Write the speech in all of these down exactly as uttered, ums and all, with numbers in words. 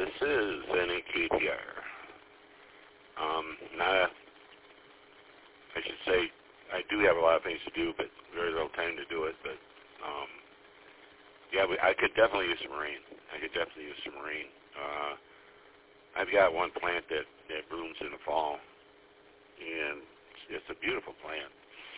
this is N A K P R. Um, not a, I should say, I do have a lot of things to do, but very little time to do it. But um, yeah, we, I could definitely use some rain. I could definitely use some rain. Uh, I've got one plant that, that blooms in the fall, and it's, it's a beautiful plant.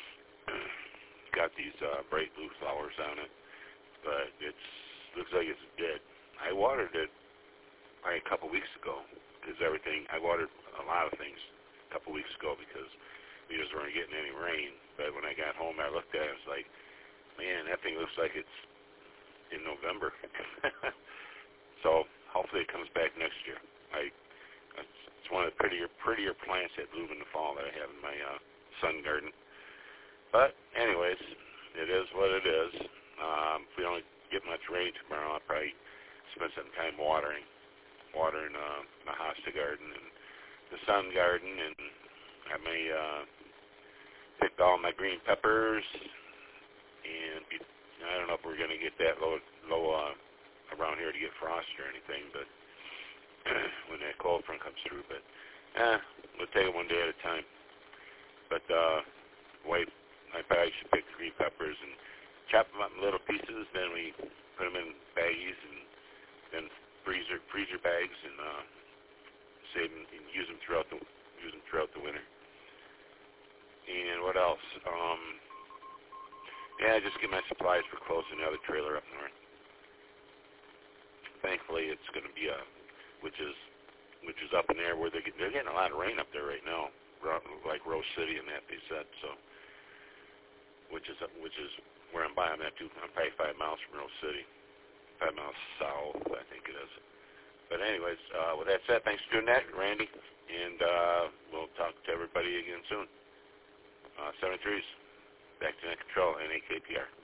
It's got these uh, bright blue flowers on it, but it looks like it's dead. I watered it like a couple weeks ago because everything, I watered a lot of things a couple weeks ago because we just weren't getting any rain. But when I got home, I looked at it, I was like, man, that thing looks like it's in November. So hopefully it comes back next year. I, it's one of the prettier, prettier plants that bloom in the fall that I have in my uh, sun garden. But anyways, it is what it is. Um, if we don't get much rain tomorrow, I'll probably spend some time watering, watering uh, my hosta garden and the sun garden, and I may uh, pick all my green peppers. And be, I don't know if we're going to get that low, low uh, around here to get frost or anything, but when that cold front comes through. But eh, we'll take it one day at a time. But uh, wait, I probably should pick green peppers and chop them up in little pieces. Then we put them in baggies and then freezer freezer bags and uh, save them and use them throughout the use them throughout the winter. And what else? Um, yeah, just get my supplies for closing the other trailer up north. Thankfully, it's going to be a which is which is up in there where they get, they're getting a lot of rain up there right now, like Rose City and that they said so. Which is which is where I'm by. I'm at two. I'm probably five miles from Rose City, five miles south, I think it is. But anyways, uh, with that said, thanks for doing that, Randy, and uh, we'll talk to everybody again soon. Uh, seven threes, back to net control, N A K P R.